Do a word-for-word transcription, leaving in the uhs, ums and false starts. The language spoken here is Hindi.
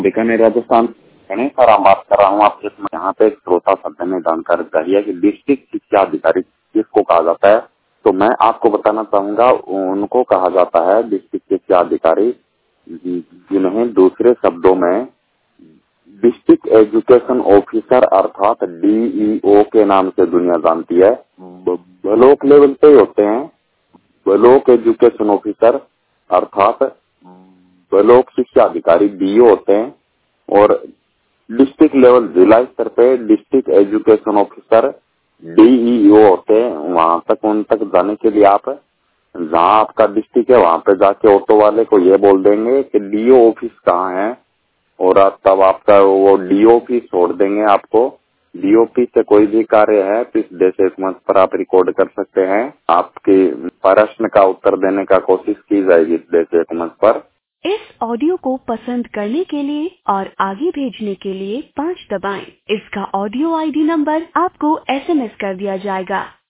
बीकानेर राजस्थान गणेश सर हम बात कर रहा हूँ आपसे। यहाँ पे एक श्रोता सभ्य ने जानकारी दी है कि डिस्ट्रिक्ट शिक्षा अधिकारी किसको कहा जाता है, तो मैं आपको बताना चाहूंगा उनको कहा जाता है डिस्ट्रिक्ट शिक्षा अधिकारी, जिन्हें दूसरे शब्दों में डिस्ट्रिक्ट एजुकेशन ऑफिसर अर्थात डीईओ के नाम से दुनिया जानती है। ब्लॉक लेवल पे होते हैं ब्लॉक एजुकेशन ऑफिसर अर्थात ब्लॉक शिक्षा अधिकारी डीओ होते हैं, और डिस्ट्रिक्ट लेवल जिला स्तर पे डिस्ट्रिक्ट एजुकेशन ऑफिसर डीईओ होते हैं। वहां तक उन तक जाने के लिए आप जहाँ आपका डिस्ट्रिक्ट है वहां पे जाके ऑटो वाले को ये बोल देंगे कि डीओ ऑफिस कहाँ है, और तब आपका वो डीओ ऑफिस छोड़ देंगे आपको। डीओ ऑफिस से कोई भी कार्य है तो इस देश मंच पर आप रिकॉर्ड कर सकते हैं। आपके प्रश्न का उत्तर देने का कोशिश की जाएगी इस देश मंच पर। इस ऑडियो को पसंद करने के लिए और आगे भेजने के लिए पाँच दबाएं। इसका ऑडियो आईडी नंबर आपको एसएमएस कर दिया जाएगा।